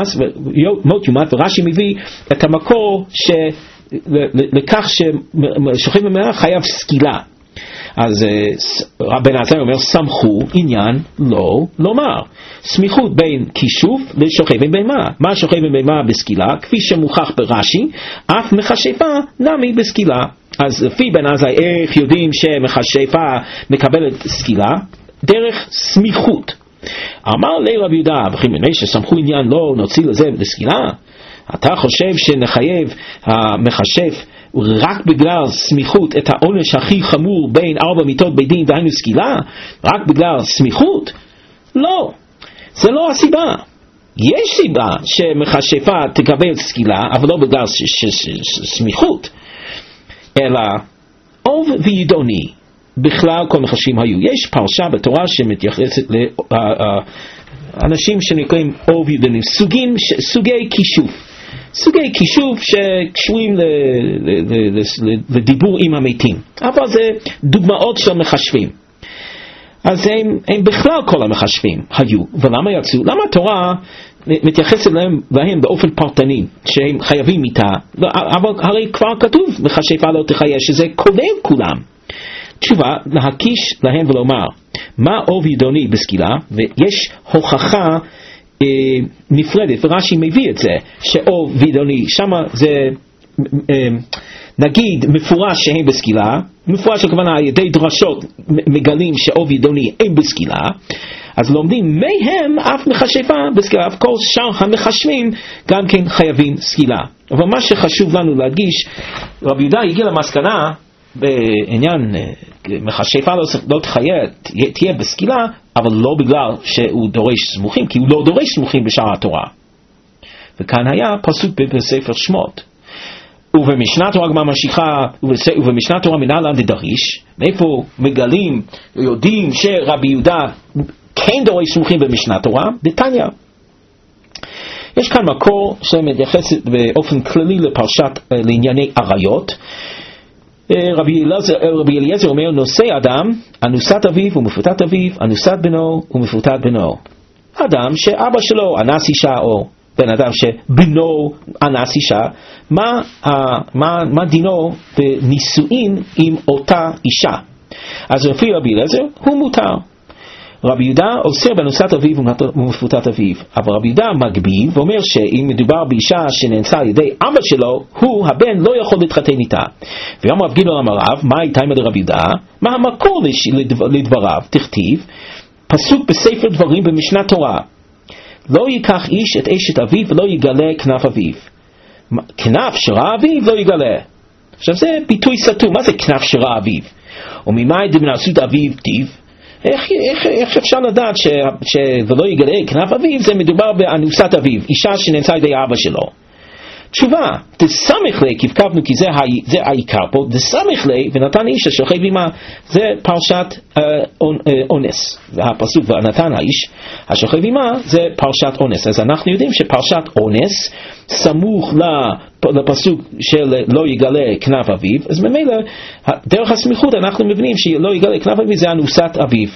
מות יומת, ורש"י מביא את המקור לכך ששוכבים במה חייב סקילה. אז בן עזאי אומר, סמכו עניין לא לומר. סמיכות בין כישוף לשוכבים בהמה. מה שוכבים בהמה בסקילה? כפי שמוכח ברש"י, אף מכשפה נמי בסקילה. אז לפי בן עזאי, איך יודעים שמכשפה מקבלת סקילה? דרך סמיכות. אמר לי רב יהודה, וכי מפני שסמכו עניין לא נוציא לזה לסקילה? אתה חושב שנחייב המכשף רק בגלל סמיכות את העונש הכי חמור בין 4 מיתות בית דין והיינו סקילה? רק בגלל סמיכות? לא, זה לא הסיבה. יש סיבה שמכשפה תקבל סקילה, אבל לא בגלל סמיכות, אלא אוב וידעוני. בכלל כל מחשבים היו. יש פרשה בתורה שמתייחסת לאנשים שנקראים אוב וידעוני, סוגי כישוף. סוגי כישוף שקשורים לדיבור עם המתים, אבל זה דוגמאות של מחשבים. אז הם בכלל כל המחשבים היו. ולמה יצאו? למה התורה מתייחסת להם באופן פרטני שהם חייבים איתה? אבל הרי כבר כתוב מכשפה לא תחיה, שזה כולל כולם. תשובה, להקיש להם ולומר מה אוב ידעוני בסקילה, ויש הוכחה נפרדת, ורש"י מביא את זה שאוב וידעוני, שמה זה נגיד מפורש שהם בסקילה, מפורש הכוונה על ידי דרשות מגלים שאוב וידעוני הם בסקילה, אז לומדים מהם אף מכשפה בסקילה, כל שאר המחשבים גם כן חייבים סקילה. אבל מה שחשוב לנו להדגיש, רבי יהודה הגיע למסקנה בעניין מכשפה לא תהיה בסקילה, אבל לא בגלל שהוא דורש סמוכים, כי הוא לא דורש סמוכים בשאר התורה. וכאן היה פסוק בספר שמות. ובמשנת תורה גמרא ממשיכה, ובמשנת תורה מנהלן דדריש, מאיפה מגלים, יודעים שרבי יהודה כן דורש סמוכים במשנת תורה? דתניא. יש כאן מקור שמתייחס באופן כללי לפרשת לענייני עריות. רבי אליעזר אומר, נושא אדם, אנוסת אביו ומפותת אביו, אנוסת בנו ומפותת בנו. אדם שאבא שלו אנס אישה, או בן אדם שבנו אנס אישה, מה דינו בנישואין עם אותה אישה? אז לפי רבי אליעזר הוא מותר. רבי יהודה אוסר בנוסת אביו ומפותת אביו, אבל רבי יהודה מגביל ואומר שאם מדובר באישה שנאנסה על ידי אבא שלו, הוא הבן לא יכול להתחתן איתה. ויום רב גדעון אמר רב, מה הייתה עם רבי יהודה? מה המקור לדבריו? תכתיב פסוק בספר דברים במשנת תורה, לא ייקח איש את אשת אביו ולא יגלה כנף אביו. כנף שראה אביו לא יגלה. עכשיו זה ביטוי סתום, מה זה כנף שראה אביו? וממאי דמנעשות אביו כתיב, איך אפשר לדעת ולא יגלה כנף אביו? זה מדובר באנוסת אביו, אישה שנאנסה על ידי אבא שלו. תשובה, דסמך לי, כבקבנו כי זה העיקר פה, דסמך לי ונתן איש השוכב עמה, זה פרשת אונס, והפסוק ונתן האיש השוכב עמה זה פרשת אונס. אז אנחנו יודעים שפרשת אונס סמוך לפסוק של לא יגלה כנף אביו, אז ממילא דרך הסמיכות אנחנו מבינים שלא יגלה כנף אביו זה אנוסת אביו.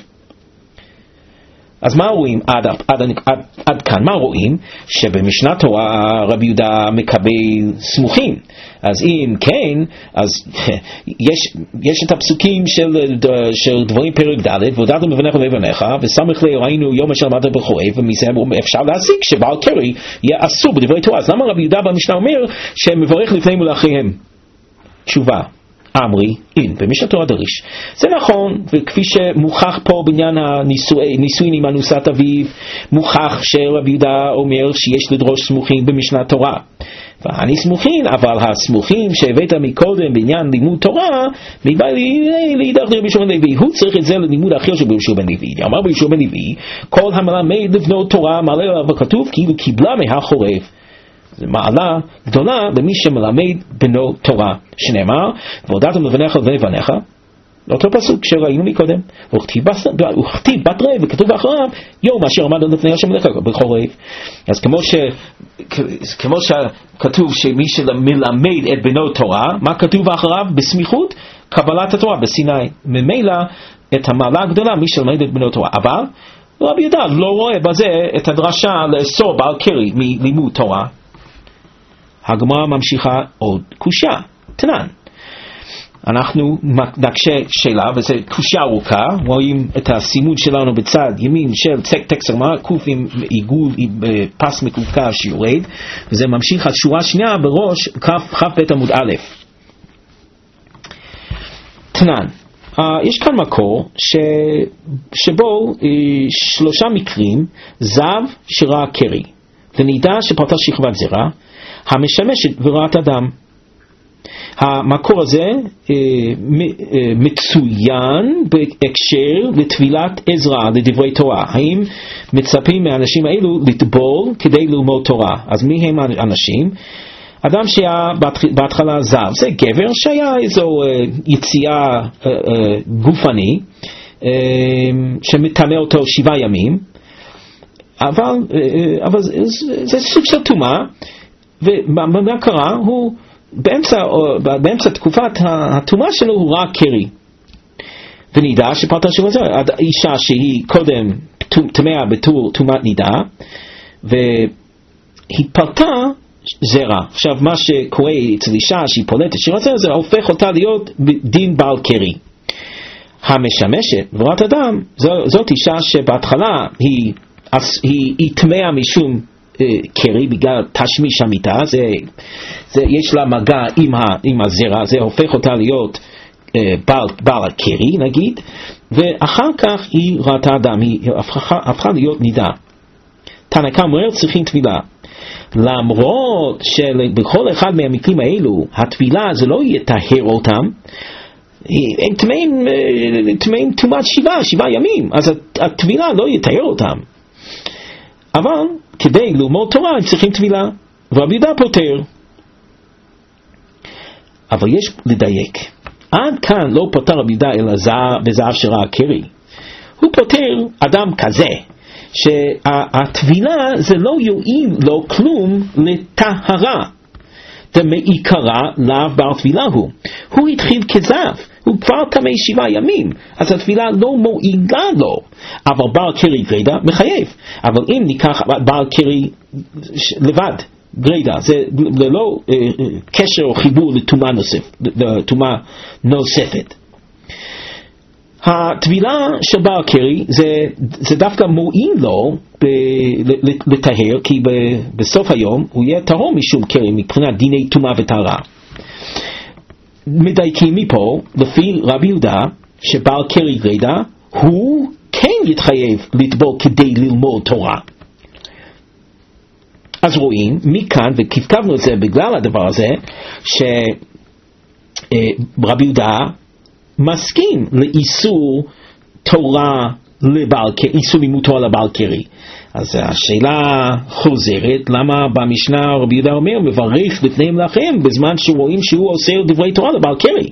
אז מה רואים עד כאן? מה רואים? שבמשנת תורה רבי יהודה מקבל סמוכים. אז אם כן, אז יש את הפסוקים של דברים פרק ד' והודעתם בבניך ובבניך וסמך לי ראינו יום אשר עמדת בחורף, ומזה אפשר להסיק שבעל קרי יהיה אסור בדברי תורה. אז למה רבי יהודה במשנה אומר שמברך לפניהם ולאחיהם? תשובה, אמרי, אין, במשנת תורה דריש. זה נכון, וכפי שמוכח פה בעניין הנישואין עם אנוסת אביו, מוכח שרבי יהודה אומר שיש לדרוש סמוכים במשנת תורה. ואני סמוכין, אבל הסמוכים שהבאת מקודם בעניין לימוד תורה, מבא להידך דרבי יהושע בן לוי, הוא צריך את זה ללימוד אחר של רבי יהושע בן לוי. אמר רבי יהושע בן לוי, כל המלמד לבנות תורה מעלה עליו וכתוב כאילו קיבלה מהחורף. זה מעלה גדולה למי שמלמד בנו תורה, שנאמר והודעתם לבניך ולבניך, לאותו פסוק שראינו מקודם, וכתיב בתרי וכתוב אחריו יום אשר עמד לפני השם מלך בחורף. אז כמו שכתוב שמי שמלמד את בנו תורה, מה כתוב אחריו? בסמיכות קבלת התורה בסיני. ממילא את המעלה הגדולה מי שלמד את בנו תורה. אבל רבי יהודה לא רואה בזה את הדרשה לאסור בעל קרי מלימוד תורה. הגמרא ממשיכה עוד קושיה, תנן. אנחנו נקשה שאלה, וזה קושיה ארוכה, רואים את הסימון שלנו בצד ימין של טקסט הגמרא, קוף עם עיגול, פס מקולקל שיורד, וזה ממשיך השורה שנייה בראש כ"ב עמוד א'. תנן. יש כאן מקור שבו 3 מקרים זב שראה קרי, ונידה שפרטה שכבת זרע, המשמשת ורעת אדם. המקור הזה מצוין בהקשר לתפילת עזרא לדברי תורה. האם מצפים מהאנשים האלו לטבול כדי ללמוד תורה? אז מי הם האנשים? אדם שהיה בהתחלה זב, זה גבר שהיה איזו יציאה גופני שמטמא אותו 7 ימים, אבל זה סוג של טומאה. ומה קרה? הוא באמצע תקופת הטומאה שלו הוא ראה קרי, ונידה שפרטה שכבת זרע. אישה שהיא קודם טמאה בתור טומאת נידה והיא פרטה זרע. עכשיו מה שקורה אצל אישה שהיא פולטת שכבת זרע, זה הופך אותה להיות דין בעל קרי. המשמשת ורעת אדם זאת אישה שבהתחלה היא טמאה משום קרי בגלל תשמיש המיטה, יש לה מגע עם הזרע, זה הופך אותה להיות בעל הקרי נגיד, ואחר כך היא ראתה אדם, היא הפכה להיות נידה. תנא קמא אומר צריכים טבילה, למרות שבכל אחד מהמקרים האלו הטבילה זה לא יטהר אותם, הם טמאים טומאת 7 ימים, אז הטבילה לא יטהר אותם, אבל כדי ללמוד תורה הם צריכים טבילה, ורבי יהודה פותר. אבל יש לדייק, עד כאן לא פותר רבי יהודה אלא בזהב שראה קרי. הוא פותר אדם כזה שהטבילה זה לא יועיל לו כלום לטהרה, מעיקרה לאו בר טבילה הוא התחיל כזב, הוא כבר טמא 7 ימים, אז הטבילה לא מועילה לו, אבל בר קרי גרידה מחייב. אבל אם ניקח בר קרי לבד גרידה, זה ללא קשר או חיבור לטומאה נוספת. הטבילה של בר קרי זה דווקא מועיל לו לטהר, כי בסוף היום הוא יהיה טהור משום קרי מבחינת דיני טומאה וטהרה. מדייקים מפה לפי רבי יהודה שבר קרי גרידה הוא כן יתחייב לטבול כדי ללמוד תורה. אז רואים מכאן, וכתבנו את זה בגלל הדבר הזה, שרבי יהודה מסכים לאיסור תורה איסור לימוד תורה לבעל קרי. אז השאלה חוזרת, למה במשנה רבי יהודה אומר מברך לפניהם לכם בזמן שרואים שהוא עושה דברי תורה לבעל קרי?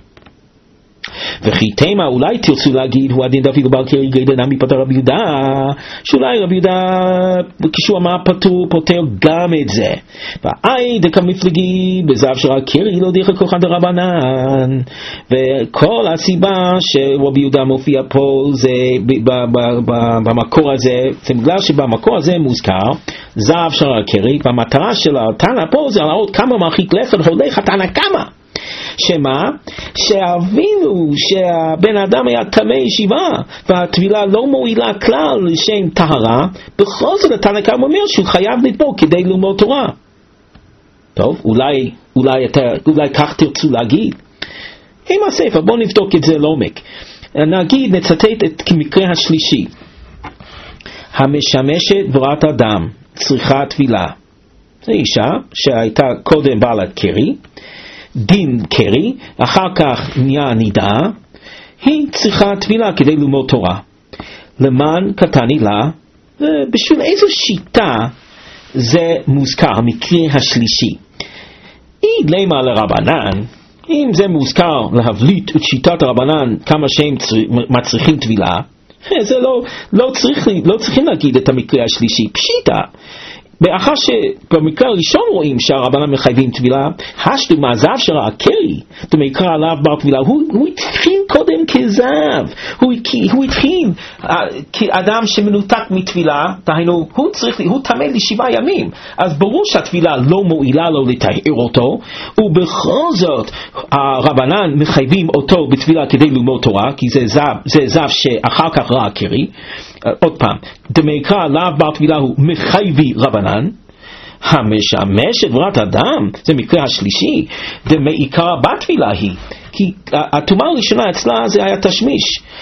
וכי תמה אולי תרצו להגיד הוא הדין דוד לבעל קרי גרידא נמי פטר רבי יהודה, שאולי רבי יהודה כשהוא אמר פותר גם את זה. ואי דקא מפלגי בזב שרק קרי לא דיחא כוחא דרבנן. וכל הסיבה שרבי יהודה מופיע פה זה במקור הזה, זה בגלל שבמקור הזה מוזכר זב שרק קרי, והמטרה של התנא פה זה להראות כמה מרחיק לכת הולך התנא קמא. שמה? שהבינו שהבן אדם היה טמא ישיבה והטבילה לא מועילה כלל לשם טהרה, בכל זאת התנא קמא אומר שהוא חייב לטבול כדי ללמוד תורה. טוב, אולי כך תרצו להגיד. עם הספר, בואו נבדוק את זה לעומק. נגיד, נצטט את המקרה השלישי. המשמשת ברת אדם צריכה טבילה. זו אישה שהייתה קודם בעלת קרי, דין קרי, אחר כך נהיה נידה, היא צריכה טבילה כדי ללמוד תורה. למען קטני לה, בשביל איזו שיטה זה מוזכר, המקרה השלישי. היא למה לרבנן, אם זה מוזכר להבליט את שיטת הרבנן כמה שהם מצריכים טבילה, זה לא צריכים להגיד את המקרה השלישי, פשיטה. מאחר שבמקרה הראשון רואים שהרבנן מחייבים טבילה, השלו מהזב שראה קרי, במקרה עליו בר טבילה, הוא התחיל קודם כזב, הוא התחיל כאדם שמנותק מטבילה, דהיינו, הוא טמא ל7 ימים, אז ברור שהטבילה לא מועילה לו לטהר אותו, ובכל זאת הרבנן מחייבים אותו בטבילה כדי ללמוד תורה, כי זה זב שאחר כך ראה קרי. עוד פעם, דמקרא עליו בר טבילה הוא מחייבי רבנן, המשמש את ברת אדם, זה מקרה השלישי, דמעיקרא בת טבילה היא, כי הטומאה הראשונה אצלה זה היה תשמיש,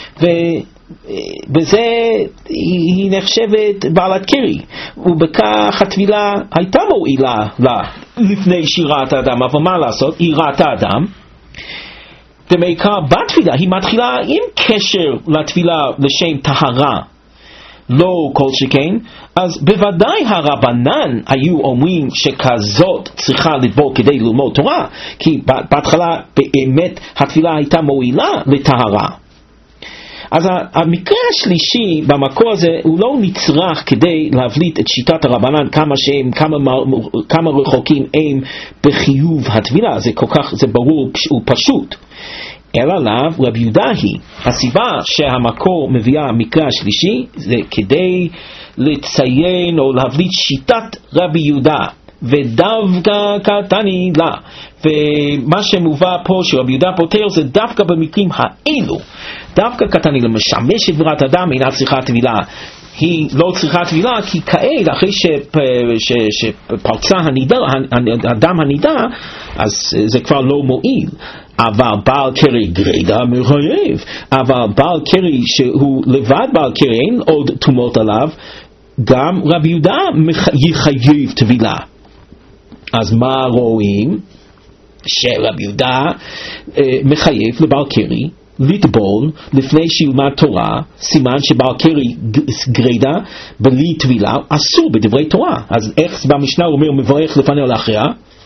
ובזה היא נחשבת בעלת קרי, ובכך הטבילה הייתה מועילה לה לפני שהיא ראתה אדם, אבל מה לעשות, היא ראתה אדם, דמעיקרא בת טבילה היא מתחילה עם קשר לטבילה לשם טהרה, לא כל שכן, אז בוודאי הרבנן היו אומרים שכזאת צריכה לטבול כדי ללמוד תורה, כי בהתחלה באמת התפילה הייתה מועילה לטהרה. אז המקרה השלישי במקור הזה הוא לא נצרך כדי להבליט את שיטת הרבנן כמה רחוקים הם בחיוב התפילה, זה ברור ופשוט. אלא לאו רבי יהודה היא. הסיבה שהמקור מביאה המקרה השלישי זה כדי לציין או להבליט שיטת רבי יהודה, ודווקא קטני לה. ומה שמובא פה שרבי יהודה פותר זה דווקא במקרים האלו. דווקא קטני לה משמשת ברת אדם אינה צריכה טבילה. היא לא צריכה טבילה כי כעת אחרי שפרצה הדם הנידה, אז זה כבר לא מועיל. אבל בעל קרי גרידא מחייב, אבל בעל קרי שהוא לבד בעל קרי אין עוד טומאות עליו, גם רבי יהודה יחייב טבילה. אז מה רואים? שרבי יהודה מחייב לבעל קרי לטבול לפני שילמד תורה, סימן שבעל קרי גרידא בלי טבילה אסור בדברי תורה. אז איך במשנה הוא אומר מברך לפניה ולאחריה?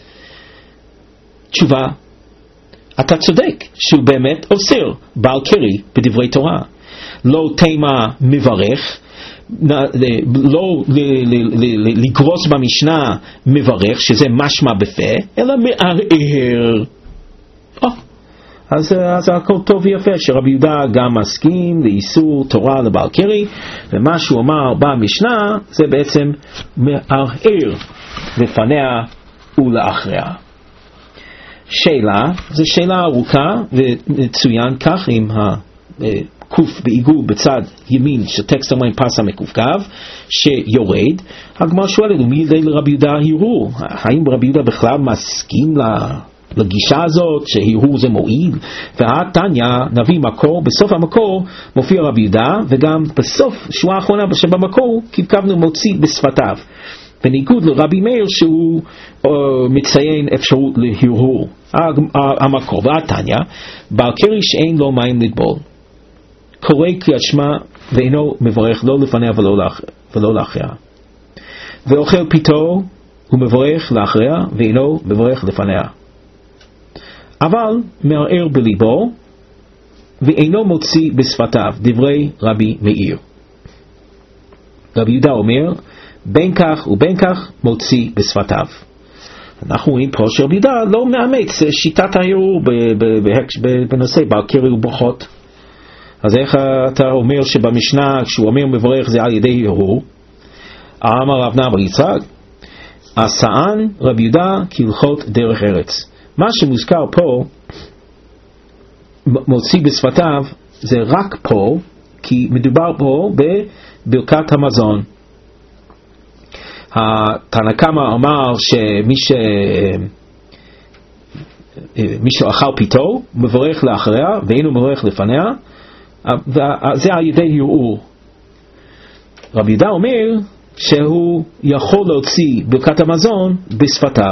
תשובה, אתה צודק שהוא באמת אוסר בעל קרי בדברי תורה. לא תמה מברך, לא לגרוס במשנה מברך שזה משמע בפה, אלא מערער. אז הכל טוב ויפה שרבי יהודה גם מסכים לאיסור תורה לבעל קרי, ומה שהוא אמר במשנה זה בעצם מערער לפניה ולאחריה. שאלה, זו שאלה ארוכה וצוין כך עם הקוף בעיגול בצד ימין של טקסט המים פסה מקופקב שיורד. הגמרא שואלת ומי ידי לרבי יהודה הרהור? האם רבי יהודה בכלל מסכים לגישה הזאת שהרהור זה מועיל? והתניא נביא מקור, בסוף המקור מופיע רבי יהודה, וגם בסוף שורה האחרונה שבמקור כתבנו מוציא בשפתיו, בניגוד לרבי מאיר שהוא מציין אפשרות להרהור. המקור והתניא בעל קרי שאין לו מים לטבול, קורא קריאת שמע ואינו מברך לא לפניה ולא לאחריה. ואוכל פיתו הוא מברך לאחריה ואינו מברך לפניה. אבל מערער בליבו ואינו מוציא בשפתיו, דברי רבי מאיר. רבי יהודה אומר, בין כך ובין כך מוציא בשפתיו. אנחנו רואים פה שרבי יהודה לא מאמץ שיטת הערעור בנושא בעל קרי וברכות. אז איך אתה אומר שבמשנה כשהוא אומר מברך זה על ידי ערעור? אמר רב נא בר יצחק, עשאן רבי יהודה כהלכות דרך ארץ. מה שמוזכר פה מוציא בשפתיו זה רק פה, כי מדובר פה בברכת המזון. התנא קמא אמר שמי שאכל פיתו מברך לאחריה ואינו מברך לפניה, זה על ידי ערעור. רבי יהודה אומר שהוא יכול להוציא ברכת המזון בשפתיו.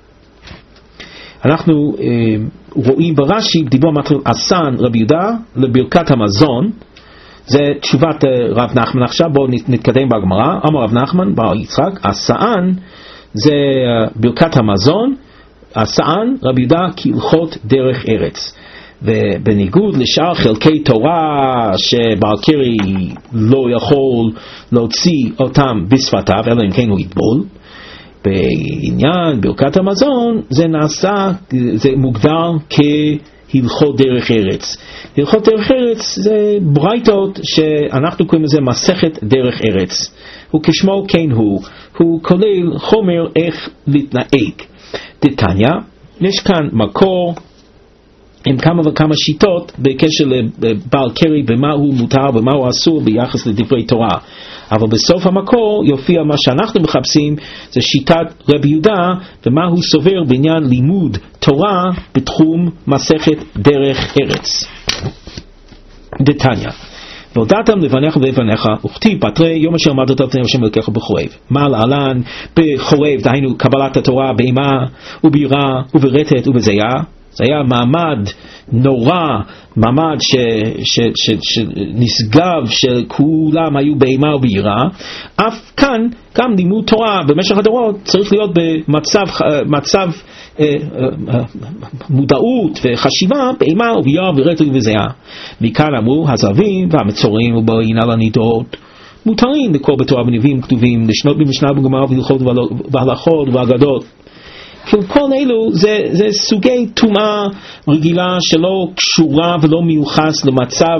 אנחנו רואים ברש"י דיבור עשן רבי יהודה לברכת המזון, זה תשובת רב נחמן. עכשיו בואו נתקדם בגמרא. אמר רב נחמן בר יצחק, עשן זה ברכת המזון, עשן רבי יהודה כהלכות דרך ארץ. ובניגוד לשאר חלקי תורה שבעל קרי לא יכול להוציא אותם בשפתיו אלא אם כן הוא יטבול, בעניין ברכת המזון זה מוגדר כהלכות דרך ארץ. הלכות דרך ארץ זה ברייתות שאנחנו קוראים לזה מסכת דרך ארץ, הוא כשמו כן הוא כולל חומר איך להתנהג. דתניא, יש כאן מקור עם כמה וכמה שיטות בקשר לבעל קרי במה הוא מותר ומה הוא אסור ביחס לדברי תורה, אבל בסוף המקור יופיע מה שאנחנו מחפשים, זה שיטת רבי יהודה ומה הוא סובר בעניין לימוד תורה בתחום מסכת דרך ארץ. דתניא, והודעתם לבניך ולבניך וכתיב בתרי יום אשר עמדת לפני השם אלוקיך בחורב. מה להלן בחורב, דהיינו קבלת התורה באימה וביראה וברטט ובזיעה. זה היה מעמד נורא, מעמד שנשגב, שכולם היו באימה וביראה. אף כאן, גם לימוד תורה במשך הדורות צריך להיות במצב מודעות וחשיבה באימה וביראה וברטט ובזיעה. מכאן אמרו הזבים והמצורים ובאים על הנידות מותרים לקרוא בתורה בנביאים כתובים, לשנות במשנה בגמרא והלכות והלכות ואגדות. כל אלו זה סוגי טומאה רגילה שלא קשורה ולא מיוחס למצב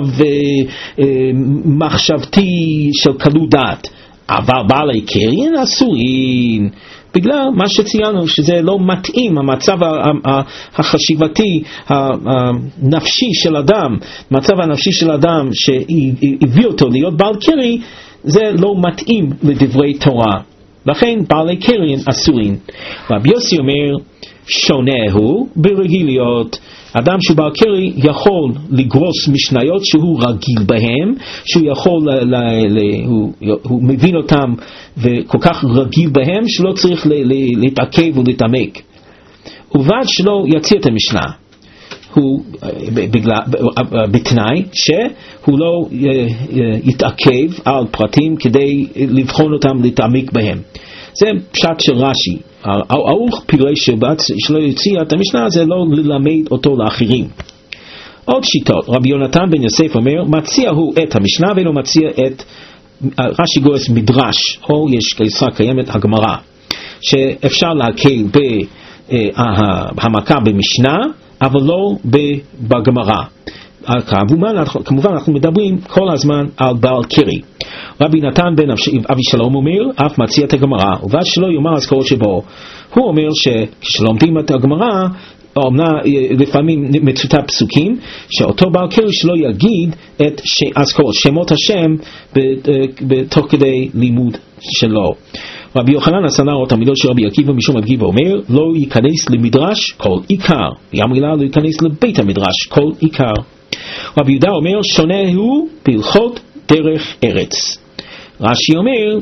מחשבתי של קלות דעת. אבל בעלי קרי אסורים בגלל מה שציינו שזה לא מתאים, המצב החשיבתי הנפשי של אדם, מצב הנפשי של אדם שהביא אותו להיות בעל קרי, זה לא מתאים לדברי תורה, לכן בעלי קרי אסורים. רבי יוסי אומר שונה הוא ברגילות, אדם שהוא בעל קרי יכול לגרוס משניות שהוא רגיל בהם, שהוא יכול הוא מבין אותם וכל כך רגיל בהם שלא צריך להתעכב ולהתעמק, ובעד שלא יציע את המשנה הוא בתנאי שהוא לא יתעכב על פרטים כדי לבחון אותם, להתעמק בהם. זה פשט של רש"י. האורך פירי שבת שלא יציע את המשנה זה לא ללמד אותו לאחרים. עוד שיטות, רבי יונתן בן יוסף אומר מציע הוא את המשנה ואינו מציע את רש"י גורס מדרש, או יש גרסה קיימת הגמרא שאפשר להקל בהעמקה במשנה אבל לא בגמרא. כמובן אנחנו מדברים כל הזמן על בעל קרי. רבי נתן בן אבישלום אומר אף מציע את הגמרא, ובעד שלא יאמר אזכרות שבו. הוא אומר שכשלומדים את הגמרא לפעמים מצוטט פסוקים שאותו בעל קרי שלא יגיד את אזכרות שמות השם בתוך כדי לימוד שלו. רבי יוחנן הסנר את המילות של רבי עקיבא משום עקיבא אומר לא ייכנס למדרש כל עיקר, ימילה לא ייכנס לבית המדרש כל עיקר. רבי יהודה אומר שונה הוא בהלכות דרך ארץ. רש"י אומר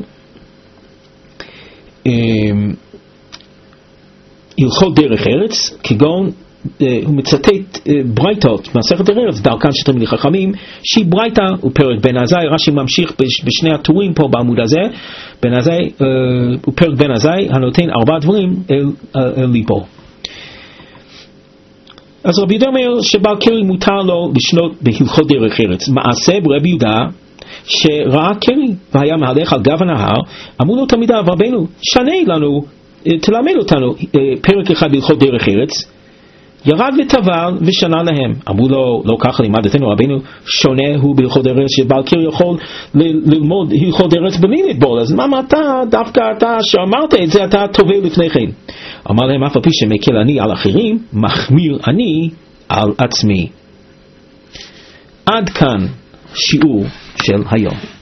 הלכות דרך ארץ כגון הוא מצטט ברייתות מסכת ארץ, דרכן של תלמידי חכמים, שהיא ברייתא, הוא פרק בן עזאי. רש"י ממשיך בשני הטורים פה בעמוד הזה, בן עזאי, הוא פרק בן עזאי הנותן 4 דברים אל ליבו. אז רבי יהודה אומר שבעל קרי מותר לו לשנות בהלכות דרך ארץ. מעשה ברבי יהודה שראה קרי והיה מהלך על גב הנהר, אמרו לו תלמידיו, רבנו, שנה לנו, תלמד אותנו פרק אחד בהלכות דרך ארץ. ירד וטבל ושנה להם. אמרו לו, לא ככה לימדתנו רבנו, שונה הוא בהלכות דרך ארץ, שבעל קרי יכול ללמוד הלכות דרך ארץ בלי לטבול. אז מה אתה, דווקא אתה שאמרת את זה, אתה טובל לפני כן? אמר להם, אף על פי שמקל אני על אחרים, מחמיר אני על עצמי. עד כאן שיעור של היום.